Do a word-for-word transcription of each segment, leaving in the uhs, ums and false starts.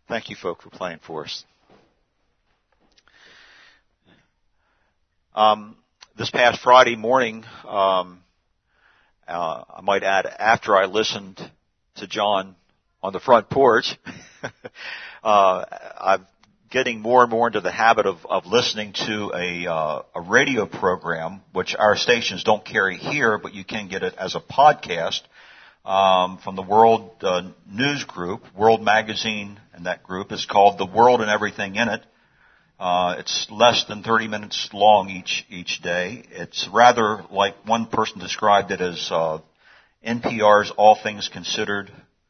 Thank you, folk, for playing for us. Um, this past Friday morning, um, uh, I might add, after I listened to John on the front porch, uh, I'm getting more and more into the habit of, of listening to a, uh, a radio program, which our stations don't carry here, but you can get it as a podcast. Um, from the World uh, News Group, World Magazine, and that group is called The World and Everything in It. Uh, it's less than thirty minutes long each each day. It's rather like one person described it as uh, N P R's All Things Considered,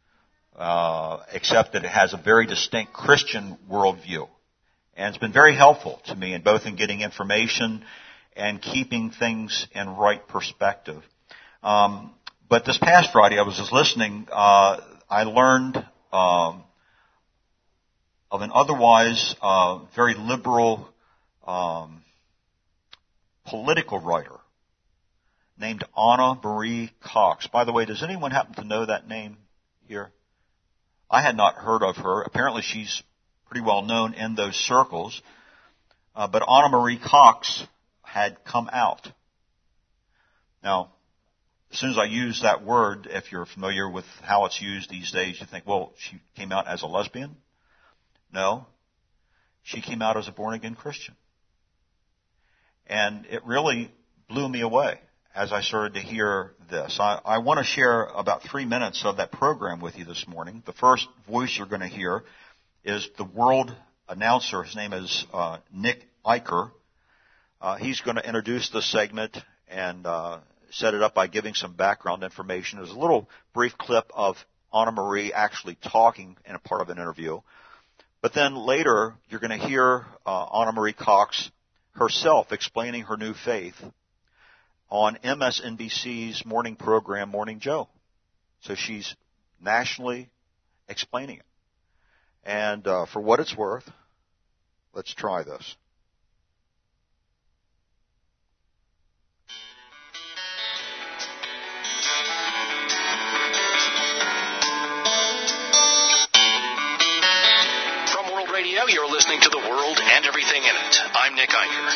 uh, except that it has a very distinct Christian worldview, and it's been very helpful to me in both in getting information and keeping things in right perspective. Um, But this past Friday, I was just listening. Uh, I learned um, of an otherwise uh, very liberal um, political writer named Anna Marie Cox. By the way, does anyone happen to know that name here? I had not heard of her. Apparently, she's pretty well known in those circles. Uh, but Anna Marie Cox had come out. Now, as soon as I use that word, if you're familiar with how it's used these days, you think, well, she came out as a lesbian? No. She came out as a born-again Christian. And it really blew me away as I started to hear this. I, I want to share about three minutes of that program with you this morning. The first voice you're going to hear is the world announcer. His name is uh, Nick Eicher. Uh, he's going to introduce this segment and uh set it up by giving some background information. There's a little brief clip of Anna Marie actually talking in a part of an interview. But then later, you're going to hear uh, Anna Marie Cox herself explaining her new faith on M S N B C's morning program, Morning Joe. So she's nationally explaining it. And uh, for what it's worth, let's try this. You're listening to The World and Everything in It. I'm Nick Eicher.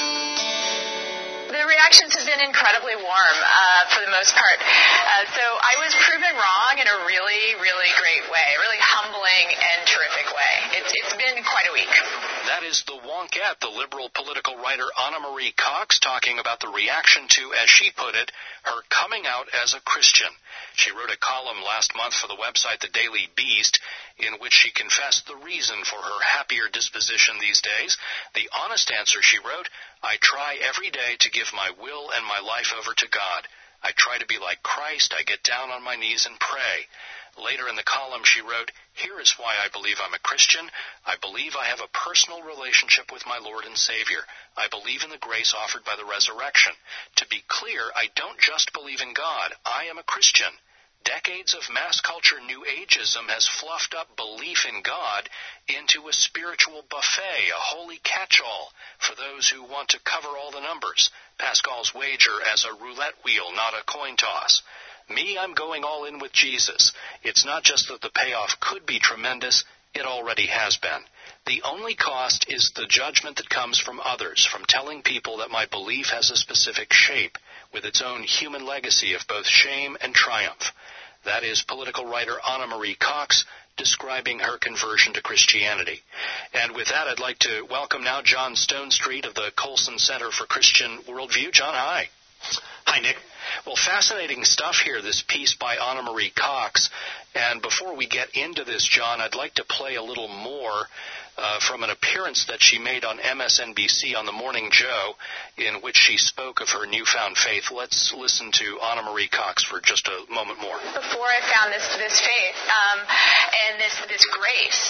The reactions have been incredibly warm uh, for the most part. Uh, so I was proven wrong in a really, really great way, a really humbling and terrific way. It's, it's been quite a week. That is the wonkette, the liberal political writer Anna Marie Cox, talking about the reaction to, as she put it, her coming out as a Christian. She wrote a column last month for the website The Daily Beast in which she confessed the reason for her happier disposition these days. The honest answer, she wrote, I try every day to give my will and my life over to God. I try to be like Christ. I get down on my knees and pray. Later in the column, she wrote, here is why I believe I'm a Christian. I believe I have a personal relationship with my Lord and Savior. I believe in the grace offered by the resurrection. To be clear, I don't just believe in God. I am a Christian. Decades of mass culture New Ageism has fluffed up belief in God into a spiritual buffet, a holy catch-all for those who want to cover all the numbers. Pascal's wager as a roulette wheel, not a coin toss. Me, I'm going all in with Jesus. It's not just that the payoff could be tremendous, it already has been. The only cost is the judgment that comes from others, from telling people that my belief has a specific shape, with its own human legacy of both shame and triumph. That is political writer Anna Marie Cox describing her conversion to Christianity. And with that, I'd like to welcome now John Stonestreet of the Colson Center for Christian Worldview. John, hi. Hi, Nick. Well, fascinating stuff here, this piece by Anna Marie Cox. And before we get into this, John, I'd like to play a little more uh, from an appearance that she made on M S N B C on the Morning Joe, in which she spoke of her newfound faith. Let's listen to Anna Marie Cox for just a moment more. Before I found this this faith um, and this this grace,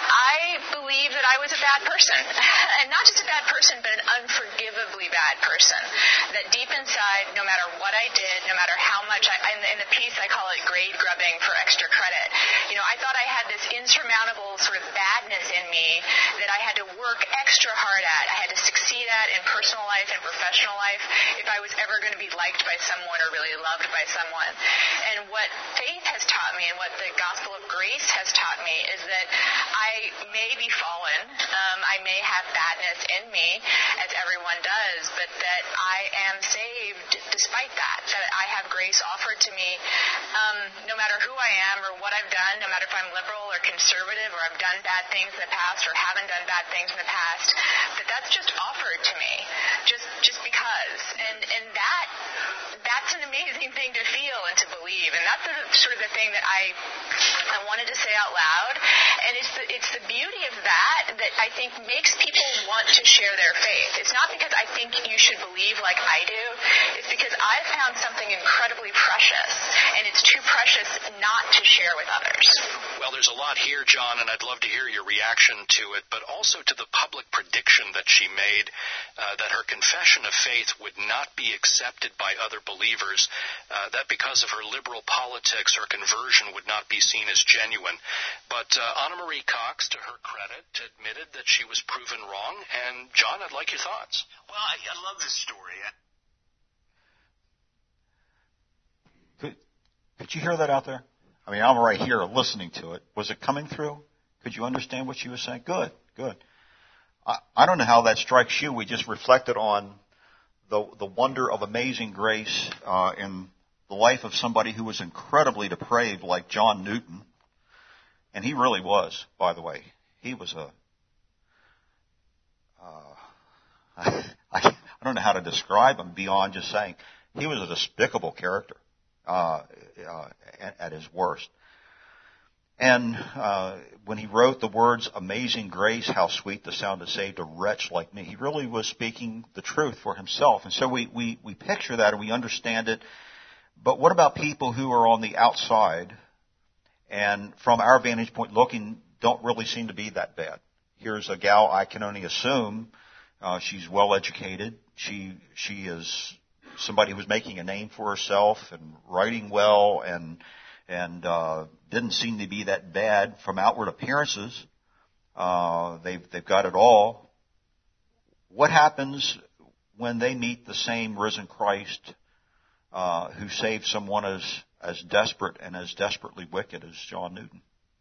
I believed that I was a bad person, and not just a bad person, but an unforgivably bad person. That deep inside, no matter what I did, no matter how much I, in the, in the piece I call it grade grubbing for extra credit. You know, I thought I had this insurmountable sort of badness in me that I had to work extra hard at. I had to succeed at in personal life and professional life if I was ever going to be liked by someone or really loved by someone. And what faith has taught me and what the gospel of grace has taught me is that I may be fallen, um, I may have badness in me, as everyone does, but that I am saved despite that, that I have grace offered to me um, no matter who I am or what I've done, no matter if I'm liberal or conservative or I've done bad things in the past or haven't done bad things in the past, that that's just offered to me, just just because. And and that that's an amazing thing to feel and to believe. And that's the, sort of the thing that I I wanted to say out loud. And it's the, it's the beauty of that that I think makes people want to share their faith. It's not because I think you should believe like I do. It's because I found something incredibly precious, and it's too precious not to share with others. Well, there's a lot here, John, and I'd love to hear your reaction to it, but also to the public prediction that she made uh, that her confession of faith would not be accepted by other believers, uh, that because of her liberal politics, her conversion would not be seen as genuine. But uh, Anna Marie Cox, to her credit, admitted that she was proven wrong. And, John, I'd like your thoughts. Well, I, I love this story. Could, could you hear that out there? I mean, I'm right here listening to it. Was it coming through? Could you understand what she was saying? Good, good. I, I don't know how that strikes you. We just reflected on the the wonder of amazing grace uh, in the life of somebody who was incredibly depraved, like John Newton. And he really was, by the way. He was a... Uh, I, I don't know how to describe him beyond just saying he was a despicable character. Uh, uh, at, at his worst. And uh, when he wrote the words, "Amazing grace, how sweet the sound that saved a wretch like me," he really was speaking the truth for himself. And so we, we, we picture that and we understand it. But what about people who are on the outside and from our vantage point looking don't really seem to be that bad? Here's a gal, I can only assume, uh, she's well educated. She, she is somebody who was making a name for herself and writing well and and uh, didn't seem to be that bad from outward appearances. Uh, they've they've got it all. What happens when they meet the same risen Christ uh, who saved someone as as desperate and as desperately wicked as John Newton?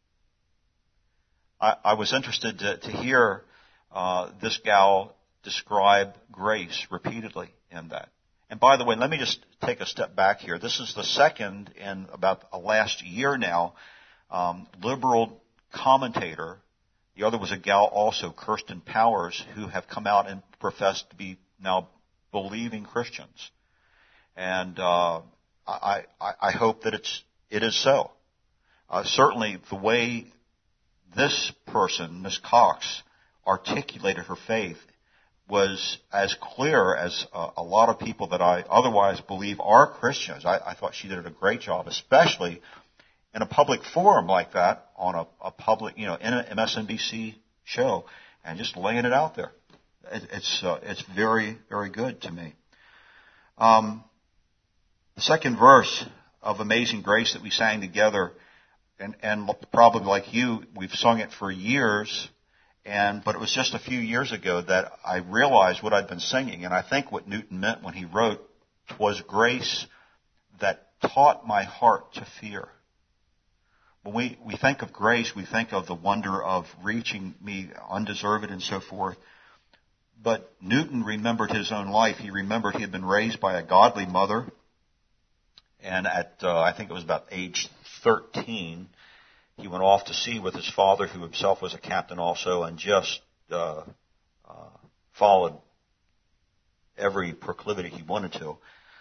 I, I was interested to, to hear uh, this gal describe grace repeatedly in that. And by the way, let me just take a step back here. This is the second in about a last year now, um, liberal commentator. The other was a gal also, Kirsten Powers, who have come out and professed to be now believing Christians. And uh, I, I, I hope that it's it is so. Uh, certainly, the way this person, Miss Cox, articulated her faith was as clear as uh, a lot of people that I otherwise believe are Christians. I, I thought she did a great job, especially in a public forum like that, on a, a public, you know, in an M S N B C show, and just laying it out there. It, it's uh, it's very, very good to me. Um, the second verse of Amazing Grace that we sang together, and, and probably like you, we've sung it for years. And, but it was just a few years ago that I realized what I'd been singing. And I think what Newton meant when he wrote, "'Twas grace that taught my heart to fear." When we, we think of grace, we think of the wonder of reaching me undeserved and so forth. But Newton remembered his own life. He remembered he had been raised by a godly mother. And at, uh, I think it was about age thirteen, he went off to sea with his father, who himself was a captain also, and just uh, uh, followed every proclivity he wanted to.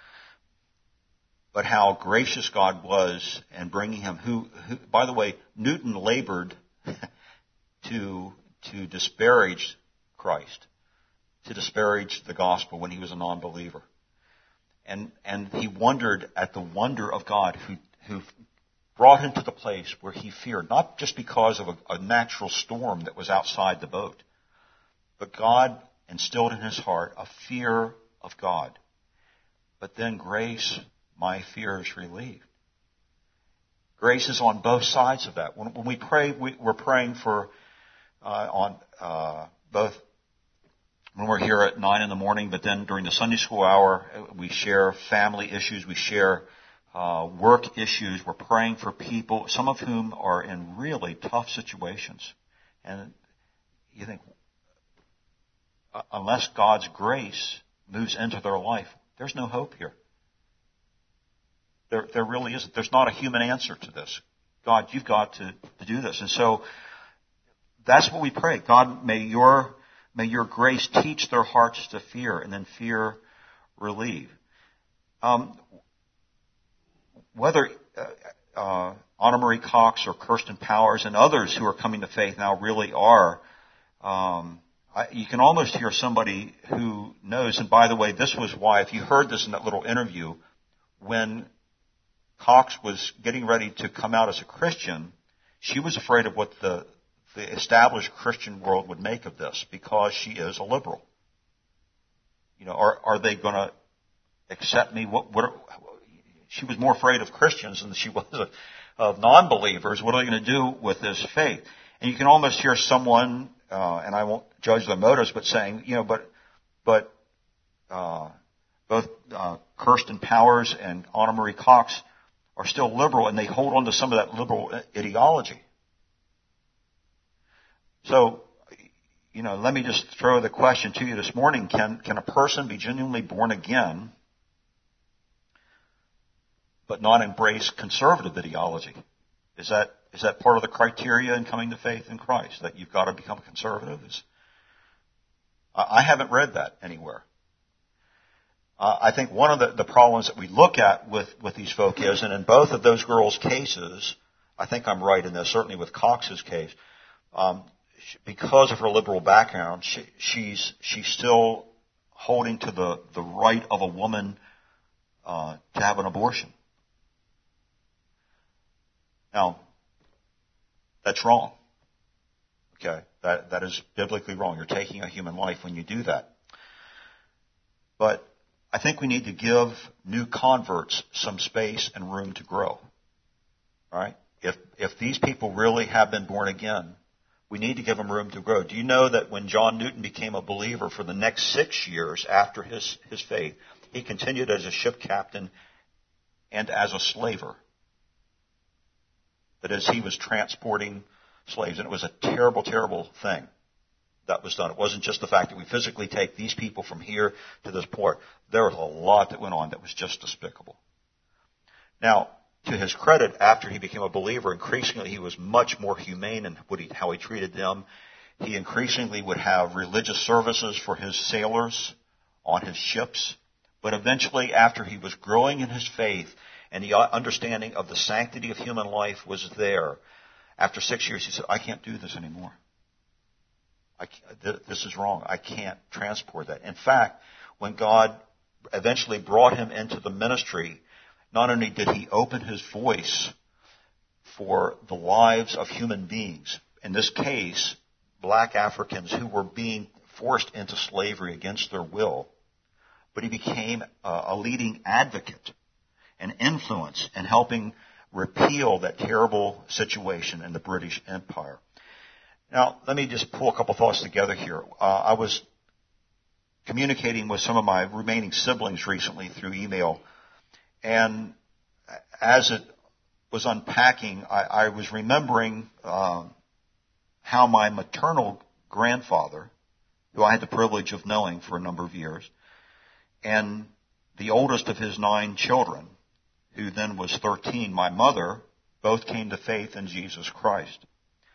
But how gracious God was in bringing him, who, who by the way, Newton labored to to disparage Christ, to disparage the gospel when he was a non-believer. And and he wondered at the wonder of God who who brought him to the place where he feared, not just because of a, a natural storm that was outside the boat, but God instilled in his heart a fear of God. But then grace, my fear is relieved. Grace is on both sides of that. When, when we pray, we, we're praying for uh, on uh, both when we're here at nine in the morning, but then during the Sunday school hour, we share family issues, we share uh, work issues. We're praying for people, some of whom are in really tough situations. And you think, uh, unless God's grace moves into their life, there's no hope here. There, there really isn't. There's not a human answer to this. God, you've got to, to do this. And so that's what we pray. God, may your May your grace teach their hearts to fear, and then fear relieve. Um, whether uh, uh, Anna Marie Cox or Kirsten Powers and others who are coming to faith now really are, um, I, you can almost hear somebody who knows. And by the way, this was why, if you heard this in that little interview, when Cox was getting ready to come out as a Christian, she was afraid of what the the established Christian world would make of this, because she is a liberal. You know, are, are they going to accept me? What, what are, she was more afraid of Christians than she was of, of non-believers. What are they going to do with this faith? And you can almost hear someone, uh, and I won't judge their motives, but saying, you know, but, but, uh, both, uh, Kirsten Powers and Anna Marie Cox are still liberal, and they hold on to some of that liberal ideology. So, you know, let me just throw the question to you this morning. Can, can a person be genuinely born again but not embrace conservative ideology? Is that, is that part of the criteria in coming to faith in Christ, that you've got to become conservative? Is, I haven't read that anywhere. Uh, I think one of the, the problems that we look at with, with these folk is, and in both of those girls' cases, I think I'm right in this, certainly with Cox's case, um, because of her liberal background, she, she's she's still holding to the, the right of a woman uh, to have an abortion. Now, that's wrong. Okay, that that is biblically wrong. You're taking a human life when you do that. But I think we need to give new converts some space and room to grow. All right? If if these people really have been born again, we need to give them room to grow. Do you know that when John Newton became a believer, for the next six years after his, his faith, he continued as a ship captain and as a slaver? That is, he was transporting slaves, and it was a terrible, terrible thing that was done. It wasn't just the fact that we physically take these people from here to this port. There was a lot that went on that was just despicable. Now, to his credit, after he became a believer, increasingly he was much more humane in what he, how he treated them. He increasingly would have religious services for his sailors on his ships. But eventually, after he was growing in his faith and the understanding of the sanctity of human life was there, after six years he said, I can't do this anymore. I can't, this is wrong. I can't transport that. In fact, when God eventually brought him into the ministry, not only did he open his voice for the lives of human beings, in this case, black Africans who were being forced into slavery against their will, but he became a leading advocate and influence in helping repeal that terrible situation in the British Empire. Now, let me just pull a couple thoughts together here. Uh, I was communicating with some of my remaining siblings recently through email, and as it was unpacking, I, I was remembering uh, how my maternal grandfather, who I had the privilege of knowing for a number of years, and the oldest of his nine children, who then was thirteen, my mother, both came to faith in Jesus Christ.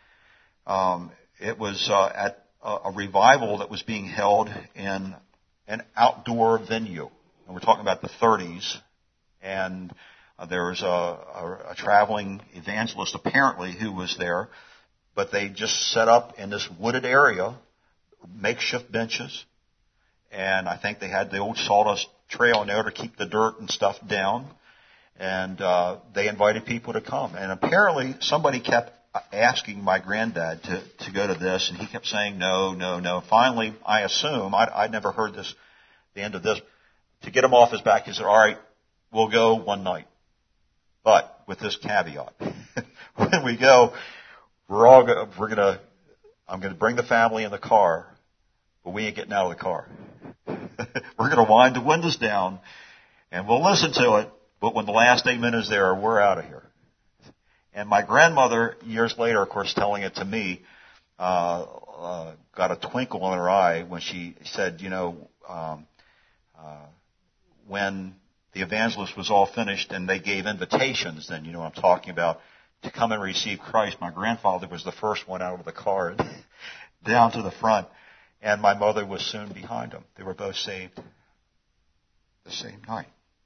Um, it was uh, at a, a revival that was being held in an outdoor venue, and we're talking about the thirties. And uh, there was a, a, a traveling evangelist apparently who was there, but they just set up in this wooded area, makeshift benches, and I think they had the old sawdust trail in there to keep the dirt and stuff down, and uh, they invited people to come. And apparently somebody kept asking my granddad to, to go to this, and he kept saying no, no, no. Finally, I assume, I, I'd never heard this, the end of this, to get him off his back, he said, all right, we'll go one night. But with this caveat, when we go, we're all go, we're gonna, I'm gonna bring the family in the car, but we ain't getting out of the car. We're going to wind the windows down, and we'll listen to it, but when the last amen is there, we're out of here. And my grandmother, years later, of course, telling it to me, uh, uh, got a twinkle in her eye when she said, you know, um, uh, when the evangelist was all finished and they gave invitations, then you know what I'm talking about, to come and receive Christ, my grandfather was the first one out of the car down to the front, and my mother was soon behind him. They were both saved the same night.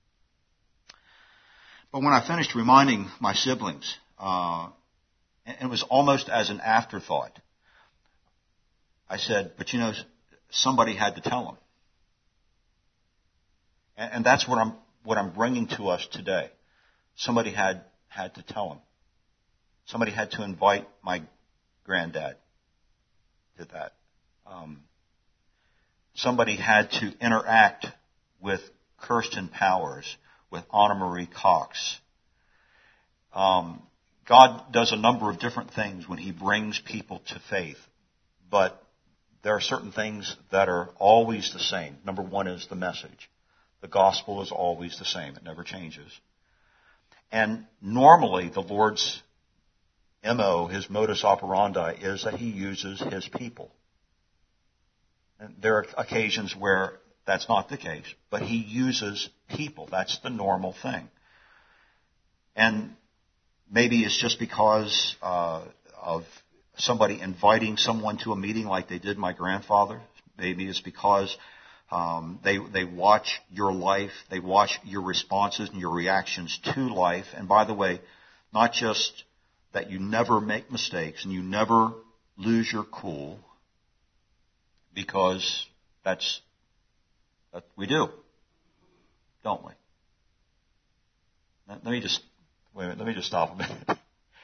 But when I finished reminding my siblings, uh, and it was almost as an afterthought, I said, but you know, somebody had to tell them. And, and that's what I'm, what I'm bringing to us today. Somebody had, had to tell them. Somebody had to invite my granddad to that. Um, somebody had to interact with Kirsten Powers, with Anna Marie Cox. Um, God does a number of different things when He brings people to faith, but there are certain things that are always the same. Number one is the message. The gospel is always the same. It never changes. And normally the Lord's M O, His modus operandi, is that He uses His people. And there are occasions where that's not the case, but He uses people. That's the normal thing. And maybe it's just because uh, of somebody inviting someone to a meeting like they did my grandfather. Maybe it's because um, they they watch your life, they watch your responses and your reactions to life. And by the way, not just that you never make mistakes and you never lose your cool, because that's that we do, don't we? Let me just wait a minute, let me just stop a minute.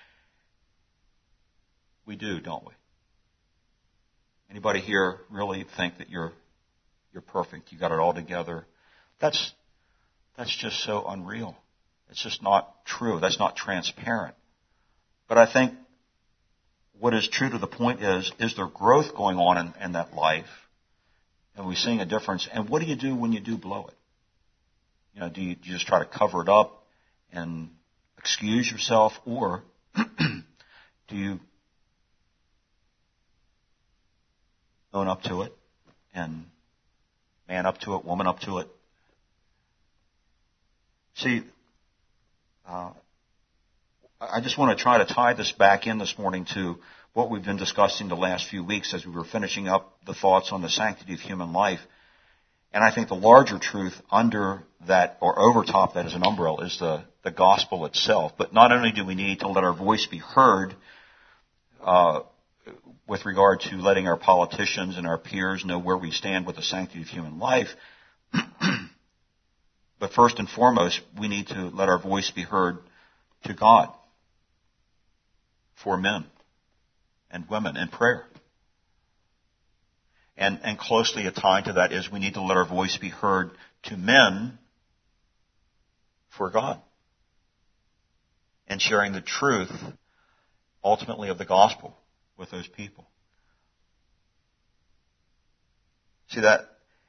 We do, don't we? Anybody here really think that you're you're perfect? You got it all together? That's that's just so unreal. It's just not true. That's not transparent. But I think what is true to the point is, is there growth going on in, in that life? And we're seeing a difference. And what do you do when you do blow it? You know, do you, do you just try to cover it up and excuse yourself, or do you own up to it and man up to it, woman up to it? See, uh, I just want to try to tie this back in this morning to what we've been discussing the last few weeks as we were finishing up the thoughts on the sanctity of human life. And I think the larger truth under that, or over top that as an umbrella, is the, the gospel itself. But not only do we need to let our voice be heard uh, with regard to letting our politicians and our peers know where we stand with the sanctity of human life, but first and foremost, we need to let our voice be heard to God for men and women in prayer. And, and closely tied to that is we need to let our voice be heard to men for God, and sharing the truth, ultimately, of the gospel with those people. See that,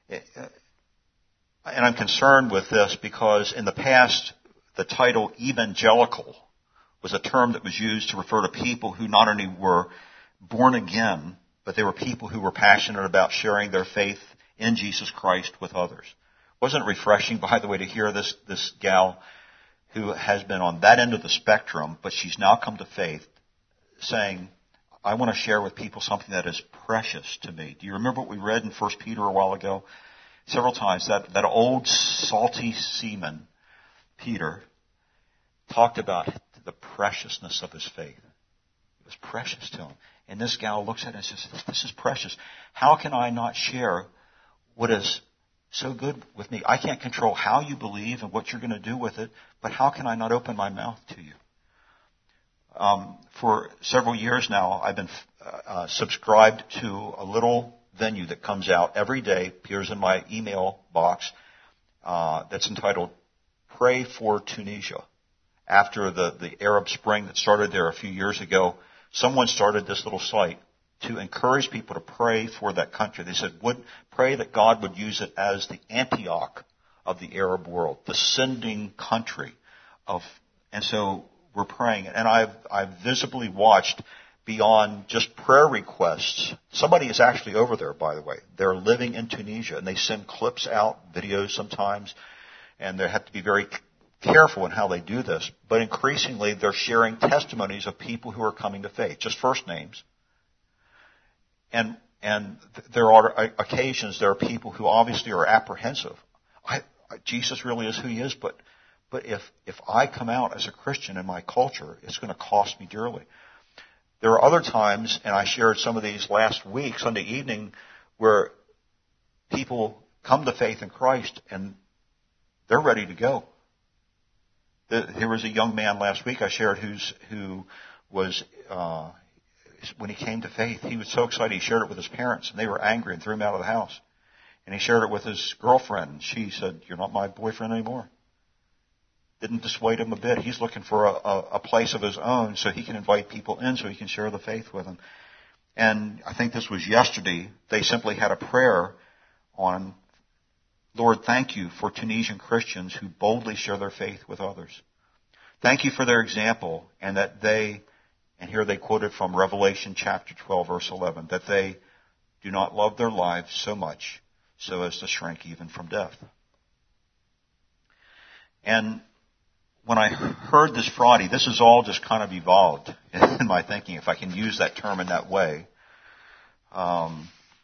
and I'm concerned with this because in the past, the title evangelical was a term that was used to refer to people who not only were born again, but they were people who were passionate about sharing their faith in Jesus Christ with others. Wasn't it refreshing, by the way, to hear this, this gal who has been on that end of the spectrum, but she's now come to faith, saying, I want to share with people something that is precious to me. Do you remember what we read in First Peter a while ago? Several times, that, that old salty seaman, Peter, talked about the preciousness of his faith. It was precious to him. And this gal looks at it and says, this is precious. How can I not share what is so good with me? I can't control how you believe and what you're going to do with it, but how can I not open my mouth to you? Um, for several years now, I've been uh, subscribed to a little venue that comes out every day, appears in my email box, uh, that's entitled Pray for Tunisia. After the, the Arab Spring that started there a few years ago, someone started this little site to encourage people to pray for that country. They said, would pray that God would use it as the Antioch of the Arab world, the sending country of, and so we're praying. And I've, I've visibly watched beyond just prayer requests. Somebody is actually over there, by the way. They're living in Tunisia, and they send clips out, videos sometimes, and they have to be very careful in how they do this. But increasingly, they're sharing testimonies of people who are coming to faith, just first names. And and there are occasions, there are people who obviously are apprehensive. I, Jesus really is who he is, but but if if I come out as a Christian in my culture, it's going to cost me dearly. There are other times, and I shared some of these last week, Sunday evening, where people come to faith in Christ and they're ready to go. There was a young man last week I shared who's who was uh, when he came to faith, he was so excited. He shared it with his parents, and they were angry and threw him out of the house. And he shared it with his girlfriend, and she said, "You're not my boyfriend anymore." Didn't dissuade him a bit. He's looking for a, a, a place of his own so he can invite people in so he can share the faith with them. And I think this was yesterday. They simply had a prayer on, Lord, thank you for Tunisian Christians who boldly share their faith with others. Thank you for their example, and that they, and here they quoted from Revelation chapter twelve, verse eleven, that they do not love their lives so much so as to shrink even from death. And when I heard this Friday, this has all just kind of evolved in my thinking, if I can use that term in that way. Um,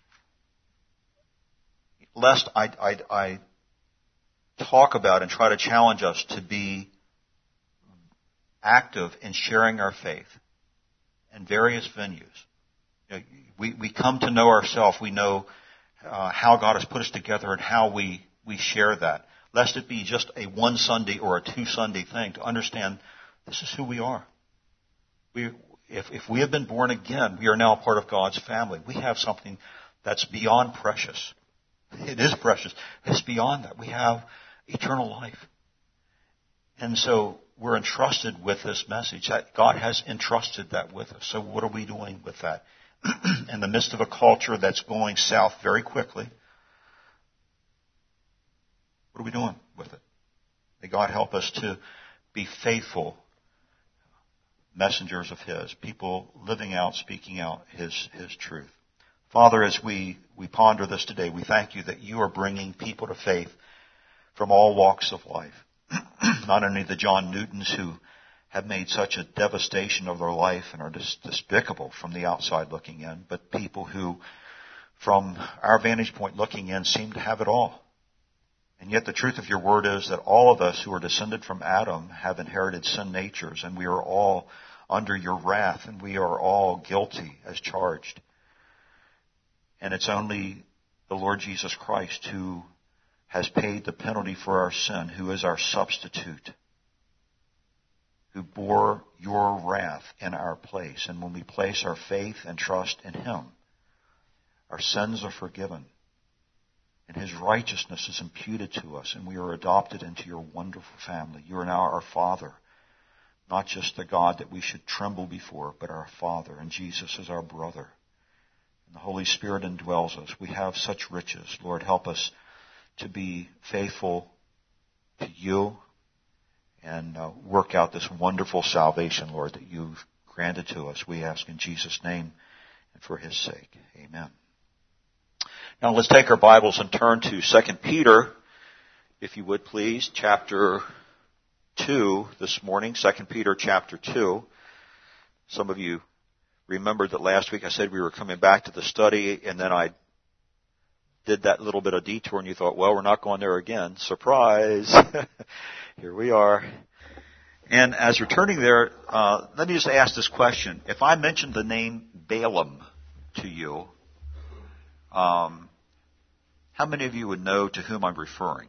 lest I, I, I talk about and try to challenge us to be active in sharing our faith in various venues. You know, we, we come to know ourselves. We know uh, how God has put us together and how we, we share that. Lest it be just a one Sunday or a two Sunday thing, to understand this is who we are. We, if, if we have been born again, we are now a part of God's family. We have something that's beyond precious. It is precious. It's beyond that. We have eternal life. And so we're entrusted with this message. That God has entrusted that with us. So what are we doing with that? In the midst of a culture that's going south very quickly, what are we doing with it? May God help us to be faithful messengers of His, people living out, speaking out His, His truth. Father, as we, we ponder this today, we thank you that you are bringing people to faith from all walks of life. Not only the John Newtons who have made such a devastation of their life and are dis- despicable from the outside looking in, but people who, from our vantage point looking in, seem to have it all. And yet the truth of your word is that all of us who are descended from Adam have inherited sin natures, and we are all under your wrath, and we are all guilty as charged. And it's only the Lord Jesus Christ who has paid the penalty for our sin, who is our substitute, who bore your wrath in our place. And when we place our faith and trust in Him, our sins are forgiven. And His righteousness is imputed to us, and we are adopted into your wonderful family. You are now our Father, not just the God that we should tremble before, but our Father, and Jesus is our brother. And the Holy Spirit indwells us. We have such riches. Lord, help us to be faithful to you and uh, work out this wonderful salvation, Lord, that you've granted to us. We ask in Jesus' name and for His sake. Amen. Now let's take our Bibles and turn to Second Peter, if you would please, chapter two this morning, Second Peter chapter two. Some of you remembered that last week I said we were coming back to the study, and then I did that little bit of detour, and you thought, well, we're not going there again. Surprise! Here we are. And as we're turning there, uh, let me just ask this question. If I mentioned the name Balaam to you, Um, how many of you would know to whom I'm referring?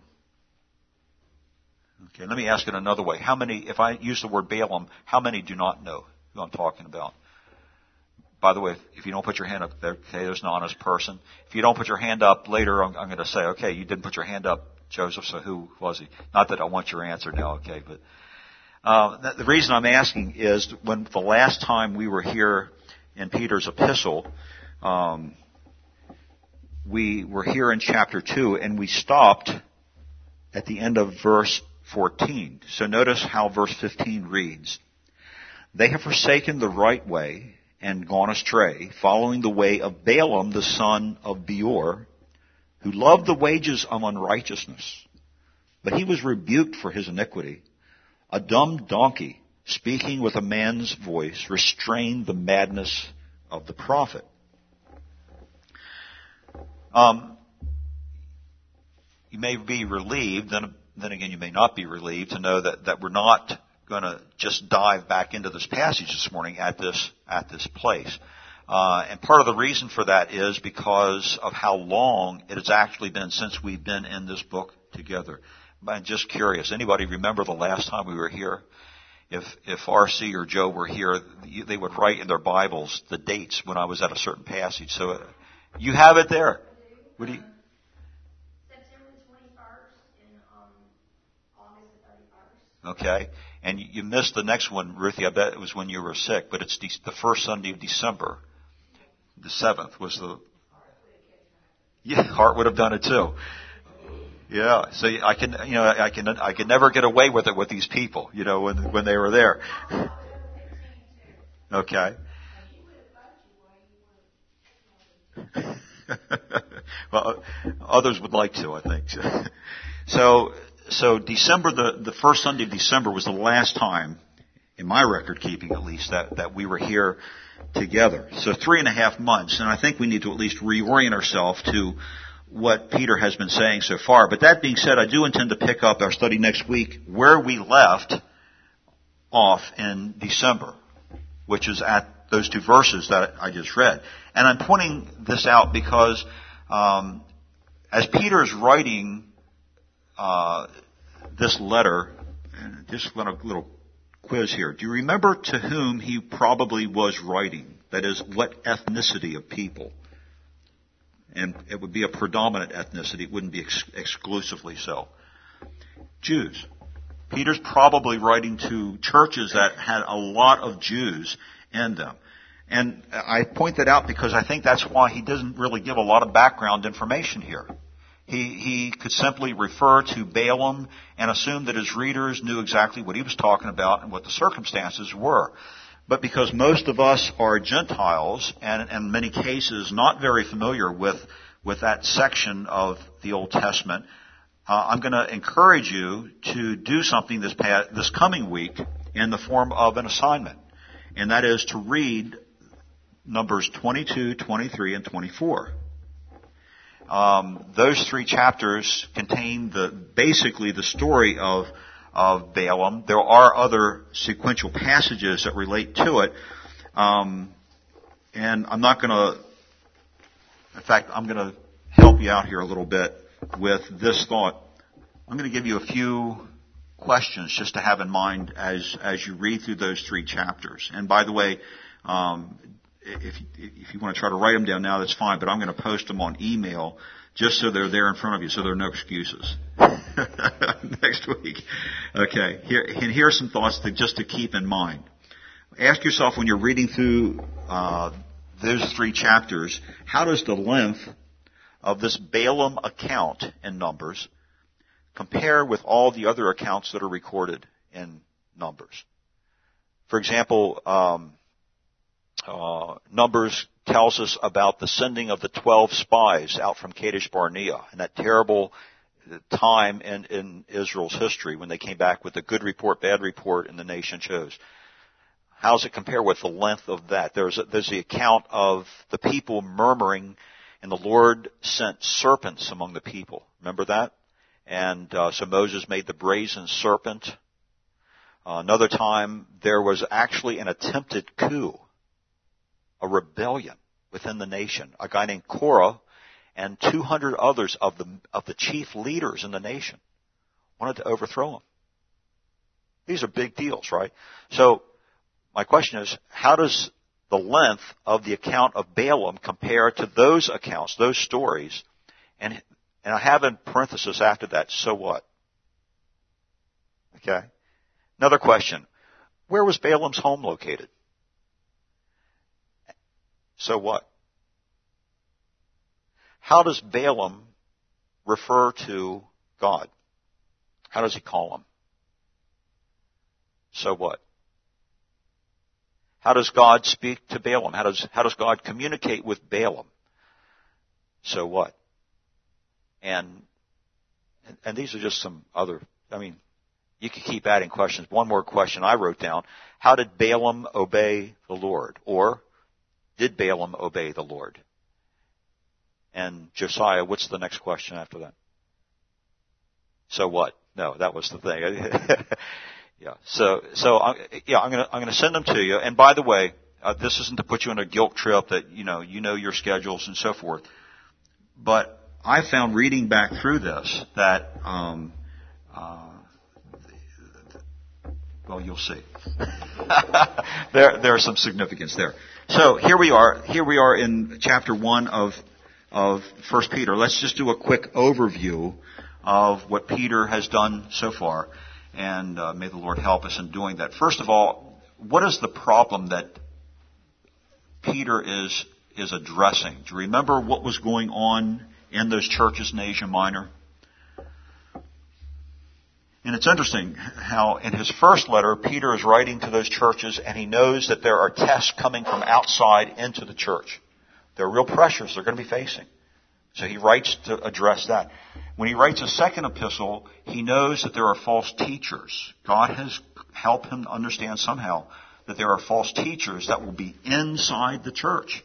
Okay, let me ask it another way. How many, if I use the word Balaam, how many do not know who I'm talking about? By the way, if you don't put your hand up, there, okay, there's an honest person. If you don't put your hand up later, I'm, I'm going to say, okay, you didn't put your hand up, Joseph, so who was he? Not that I want your answer now, okay, but uh, the reason I'm asking is when the last time we were here in Peter's epistle, Um, we were here in chapter two, and we stopped at the end of verse fourteen. So notice how verse fifteen reads. They have forsaken the right way and gone astray, following the way of Balaam the son of Beor, who loved the wages of unrighteousness. But he was rebuked for his iniquity. A dumb donkey, speaking with a man's voice, restrained the madness of the prophet. Um, you may be relieved, then, then again you may not be relieved to know that, that we're not going to just dive back into this passage this morning at this at this place. Uh, and part of the reason for that is because of how long it has actually been since we've been in this book together. I'm just curious, anybody remember the last time we were here? If if R C or Joe were here, they would write in their Bibles the dates when I was at a certain passage. So uh, you have it there. What do you? September twenty-first and um, August thirty-first. Okay. And you missed the next one, Ruthie. I bet it was when you were sick, but it's de- the first Sunday of December. The seventh was the. Yeah, Hart would have done it too. Yeah, so I can, you know, I can, I can never get away with it with these people, you know, when when they were there. Okay. Well, others would like to, I think. So, so December, the the first Sunday of December was the last time, in my record keeping at least, that that we were here together. So three and a half months, and I think we need to at least reorient ourselves to what Peter has been saying so far. But that being said, I do intend to pick up our study next week where we left off in December, which is at those two verses that I just read. And I'm pointing this out because um, as Peter is writing uh, this letter, and just a little quiz here. Do you remember to whom he probably was writing? That is, what ethnicity of people? And it would be a predominant ethnicity. It wouldn't be ex- exclusively so. Jews. Peter's probably writing to churches that had a lot of Jews in them. And I point that out because I think that's why he doesn't really give a lot of background information here. He, he could simply refer to Balaam and assume that his readers knew exactly what he was talking about and what the circumstances were. But because most of us are Gentiles and in many cases not very familiar with, with that section of the Old Testament, uh, I'm going to encourage you to do something this past, this coming week in the form of an assignment. And that is to read Numbers twenty-two, twenty-three, and twenty-four. Um, those three chapters contain the basically the story of of Balaam. There are other sequential passages that relate to it. Um, and I'm not going to, in fact, I'm going to help you out here a little bit with this thought. I'm going to give you a few questions just to have in mind as, as you read through those three chapters. And by the way, um, if, if you want to try to write them down now, that's fine, but I'm going to post them on email just so they're there in front of you, so there are no excuses. Next week. Okay. Here, and here are some thoughts to, just to keep in mind. Ask yourself when you're reading through uh, those three chapters, how does the length of this Balaam account in Numbers compare with all the other accounts that are recorded in Numbers? For example, um, uh, Numbers tells us about the sending of the twelve spies out from Kadesh Barnea and that terrible time in, in Israel's history when they came back with a good report, bad report, and the nation chose. How does it compare with the length of that? There's, a, there's the account of the people murmuring, and the Lord sent serpents among the people. Remember that? And uh, so Moses made the brazen serpent. Uh, another time, there was actually an attempted coup, a rebellion within the nation. A guy named Korah and two hundred others of the of the chief leaders in the nation wanted to overthrow him. These are big deals, right? So my question is, how does the length of the account of Balaam compare to those accounts, those stories? And and I have in parenthesis after that, so what? Okay. Another question. Where was Balaam's home located? So what? How does Balaam refer to God? How does he call him? So what? How does God speak to Balaam? How does, how does God communicate with Balaam? So what? And, and these are just some other, I mean, you could keep adding questions. One more question I wrote down. How did Balaam obey the Lord? Or did Balaam obey the Lord? And Josiah, what's the next question after that? So what? No, that was the thing. Yeah. So, so I, yeah, I'm gonna I'm gonna send them to you. And by the way, uh, this isn't to put you on a guilt trip that you know you know your schedules and so forth. But I found reading back through this that um, uh, well, you'll see. there there's some significance there. So here we are. Here we are in chapter one of of First Peter. Let's just do a quick overview of what Peter has done so far. And uh, may the Lord help us in doing that. First of all, what is the problem that Peter is is addressing? Do you remember what was going on in those churches in Asia Minor? And it's interesting how in his first letter, Peter is writing to those churches, and he knows that there are tests coming from outside into the church. There are real pressures they're going to be facing. So he writes to address that. When he writes a second epistle, he knows that there are false teachers. God has helped him understand somehow that there are false teachers that will be inside the church.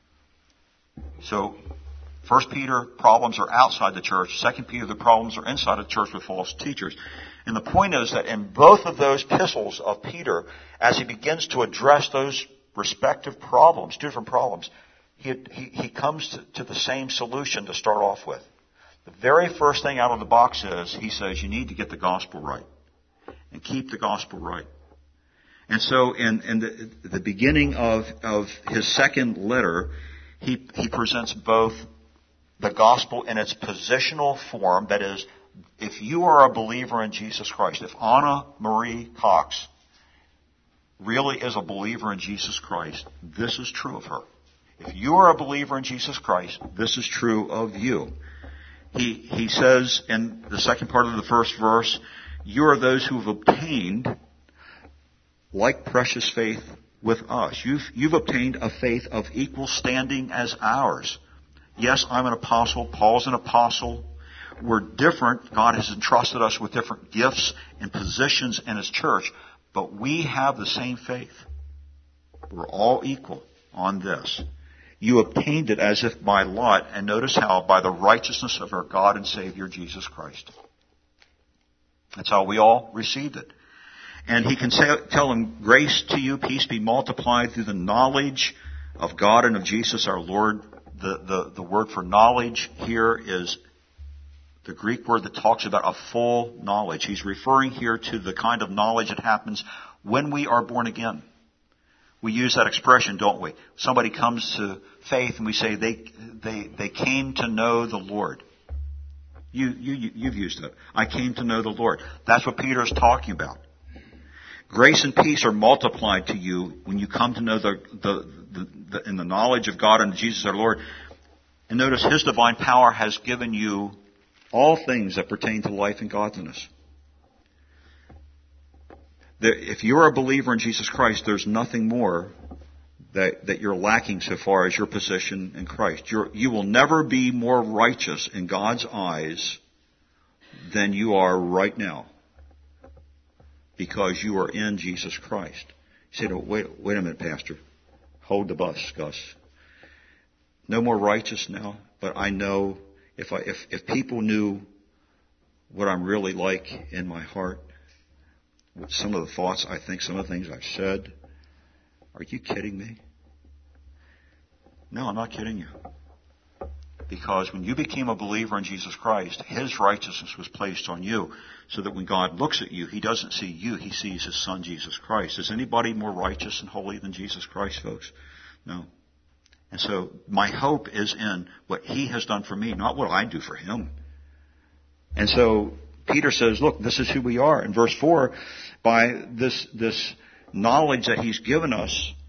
So, First Peter, problems are outside the church. Second Peter, the problems are inside the church with false teachers. And the point is that in both of those epistles of Peter, as he begins to address those respective problems, different problems, He, he, he comes to, to the same solution to start off with. The very first thing out of the box is, he says, you need to get the gospel right. And keep the gospel right. And so in, in the, the beginning of, of his second letter, he, he presents both the gospel in its positional form, that is, if you are a believer in Jesus Christ, if Anna Marie Cox really is a believer in Jesus Christ, this is true of her. If you are a believer in Jesus Christ, this is true of you. He, he says in the second part of the first verse, you are those who have obtained like precious faith with us. You've, you've obtained a faith of equal standing as ours. Yes, I'm an apostle. Paul's an apostle. We're different. God has entrusted us with different gifts and positions in His church, but we have the same faith. We're all equal on this. You obtained it as if by lot, and notice how, by the righteousness of our God and Savior, Jesus Christ. That's how we all received it. And he can say, tell them, grace to you, peace be multiplied through the knowledge of God and of Jesus our Lord. The, the, the word for knowledge here is the Greek word that talks about a full knowledge. He's referring here to the kind of knowledge that happens when we are born again. We use that expression, don't we? Somebody comes to faith and we say they they they came to know the Lord. You you you've used it. I came to know the Lord. That's what Peter is talking about. Grace and peace are multiplied to you when you come to know the the, the, the in the knowledge of God and Jesus our Lord. And notice His divine power has given you all things that pertain to life and godliness. If you're a believer in Jesus Christ, there's nothing more that, that you're lacking so far as your position in Christ. You're, you will never be more righteous in God's eyes than you are right now, because you are in Jesus Christ. You say, oh, wait, wait a minute, Pastor. Hold the bus, Gus. No more righteous now, but I know if I, if, if people knew what I'm really like in my heart, some of the thoughts I think, some of the things I've said. Are you kidding me? No, I'm not kidding you. Because when you became a believer in Jesus Christ, His righteousness was placed on you, so that when God looks at you, He doesn't see you, He sees His Son, Jesus Christ. Is anybody more righteous and holy than Jesus Christ, folks? No. And so my hope is in what He has done for me, not what I do for Him. And so Peter says, look, this is who we are. In verse four, by this, this knowledge that He's given us,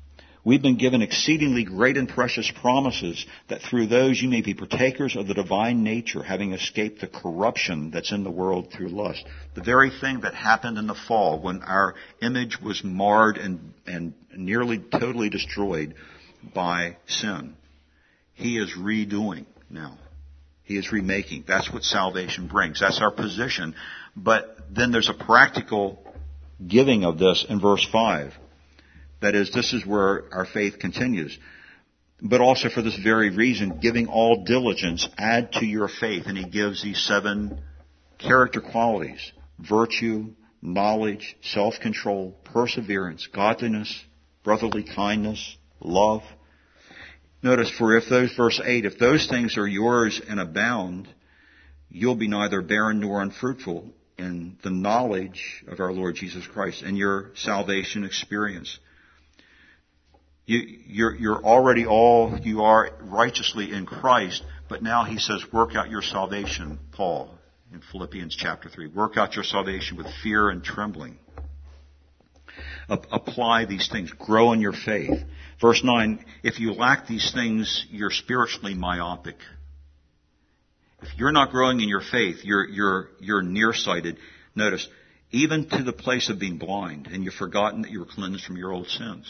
We've been given exceedingly great and precious promises that through those you may be partakers of the divine nature, having escaped the corruption that's in the world through lust. The very thing that happened in the fall when our image was marred and, and nearly totally destroyed by sin, He is redoing now. He is remaking. That's what salvation brings. That's our position. But then there's a practical giving of this in verse five. That is, this is where our faith continues. But also for this very reason, giving all diligence, add to your faith. And he gives these seven character qualities: virtue, knowledge, self-control, perseverance, godliness, brotherly kindness, love. Notice, for if those, verse eight, if those things are yours and abound, you'll be neither barren nor unfruitful in the knowledge of our Lord Jesus Christ and your salvation experience. You, you're, you're already all you are righteously in Christ, but now he says, work out your salvation, Paul, in Philippians chapter three. Work out your salvation with fear and trembling. A- apply these things. Grow in your faith. Verse nine, if you lack these things, you're spiritually myopic. If you're not growing in your faith, you're, you're, you're nearsighted. Notice, even to the place of being blind, and you've forgotten that you were cleansed from your old sins.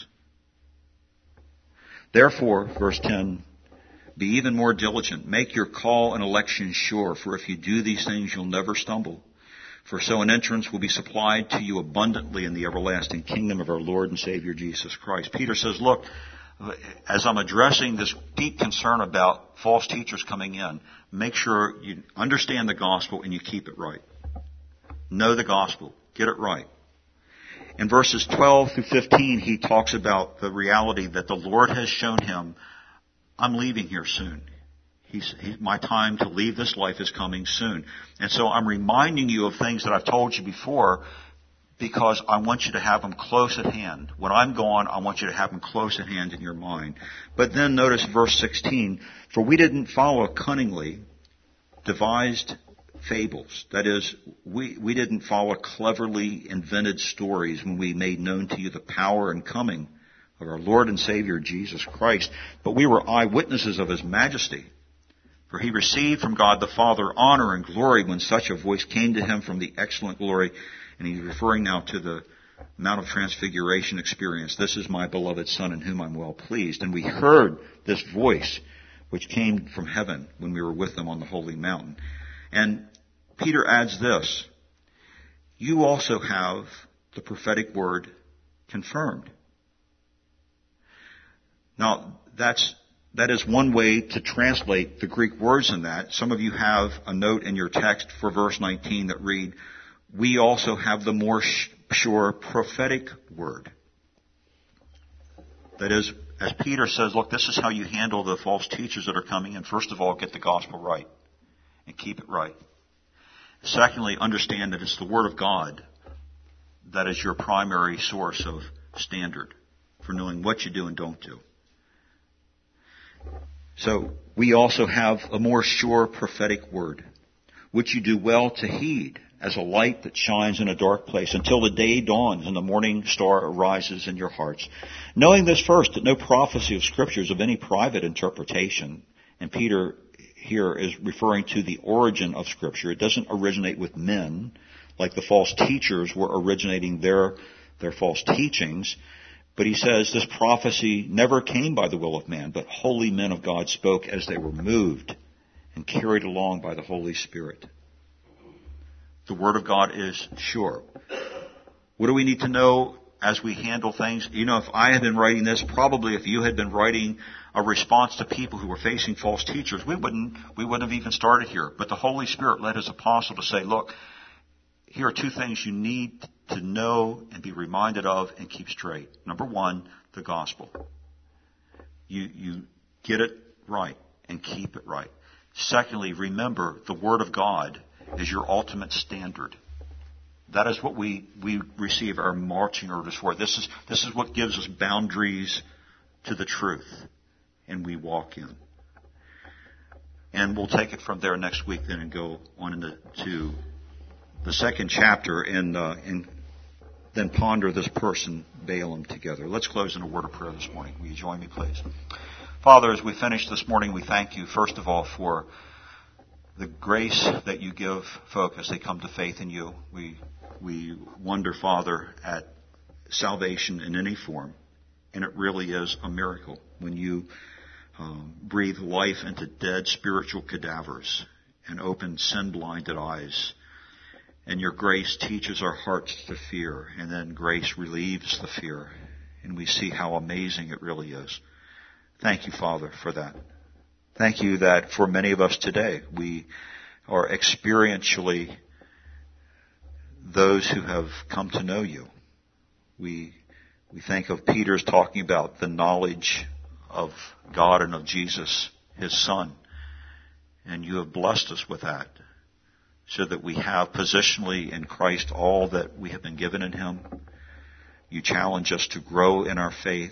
Therefore, verse ten, be even more diligent. Make your call and election sure, for if you do these things, you'll never stumble. For so an entrance will be supplied to you abundantly in the everlasting kingdom of our Lord and Savior Jesus Christ. Peter says, look, as I'm addressing this deep concern about false teachers coming in, make sure you understand the gospel and you keep it right. Know the gospel. Get it right. In verses twelve through fifteen, he talks about the reality that the Lord has shown him, I'm leaving here soon. He's, he, my time to leave this life is coming soon. And so I'm reminding you of things that I've told you before because I want you to have them close at hand. When I'm gone, I want you to have them close at hand in your mind. But then notice verse sixteen, for we didn't follow cunningly devised fables. That is, we, we didn't follow cleverly invented stories when we made known to you the power and coming of our Lord and Savior Jesus Christ, but we were eyewitnesses of His majesty. For He received from God the Father honor and glory when such a voice came to Him from the excellent glory. And He's referring now to the Mount of Transfiguration experience. This is my beloved Son in whom I'm well pleased. And we heard this voice which came from heaven when we were with Him on the holy mountain. And Peter adds this, you also have the prophetic word confirmed. Now, that's, that is one way to translate the Greek words in that. Some of you have a note in your text for verse nineteen that read, we also have the more sure prophetic word. That is, as Peter says, look, this is how you handle the false teachers that are coming in. First of all, get the gospel right and keep it right. Secondly, understand that it's the Word of God that is your primary source of standard for knowing what you do and don't do. So, we also have a more sure prophetic word, which you do well to heed as a light that shines in a dark place until the day dawns and the morning star arises in your hearts. Knowing this first, that no prophecy of Scripture is of any private interpretation. And Peter here is referring to the origin of Scripture. It doesn't originate with men, like the false teachers were originating their, their false teachings. But he says this prophecy never came by the will of man, but holy men of God spoke as they were moved and carried along by the Holy Spirit. The Word of God is sure. What do we need to know as we handle things? You know, if I had been writing this, probably if you had been writing a response to people who were facing false teachers, we wouldn't, we wouldn't have even started here. But the Holy Spirit led His apostle to say, look, here are two things you need to know and be reminded of and keep straight. Number one, the gospel. You, you get it right and keep it right. Secondly, remember the Word of God is your ultimate standard. That is what we, we receive our marching orders for. This is, this is what gives us boundaries to the truth, and we walk in. And we'll take it from there next week then and go on into to the second chapter in, uh, in then ponder this person, Balaam, together. Let's close in a word of prayer this morning. Will you join me, please? Father, as we finish this morning, we thank you, first of all, for the grace that you give folk as they come to faith in you. We, we wonder, Father, at salvation in any form, and it really is a miracle when you um, breathe life into dead spiritual cadavers and open sin-blinded eyes. And your grace teaches our hearts to fear, and then grace relieves the fear, and we see how amazing it really is. Thank you, Father, for that. Thank you that for many of us today, we are experientially those who have come to know you. We we think of Peter's talking about the knowledge of God and of Jesus, his Son, and you have blessed us with that, so that we have positionally in Christ all that we have been given in him. You challenge us to grow in our faith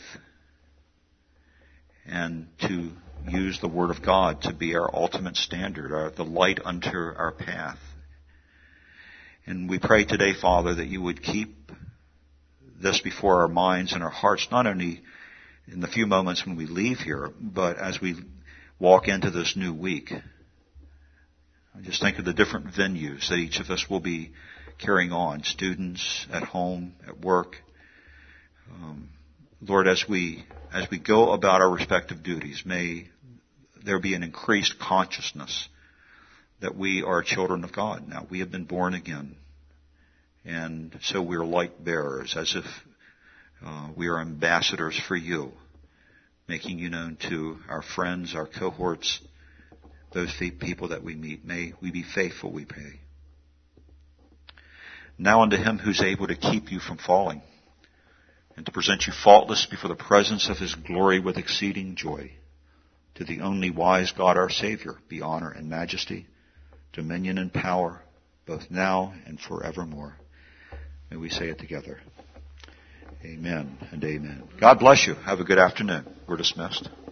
and to use the Word of God to be our ultimate standard, our, the light unto our path. And we pray today, Father, that you would keep this before our minds and our hearts, not only in the few moments when we leave here, but as we walk into this new week. I just think of the different venues that each of us will be carrying on, students, at home, at work. Um, Lord, as we as we go about our respective duties, may there be an increased consciousness that we are children of God. Now, we have been born again, and so we're light bearers, as if uh, we are ambassadors for you, making you known to our friends, our cohorts, those people that we meet. May we be faithful, we pray. Now unto him who's able to keep you from falling and to present you faultless before the presence of his glory with exceeding joy. To the only wise God our Savior be honor and majesty, dominion and power, both now and forevermore. May we say it together. Amen and amen. God bless you. Have a good afternoon. We're dismissed.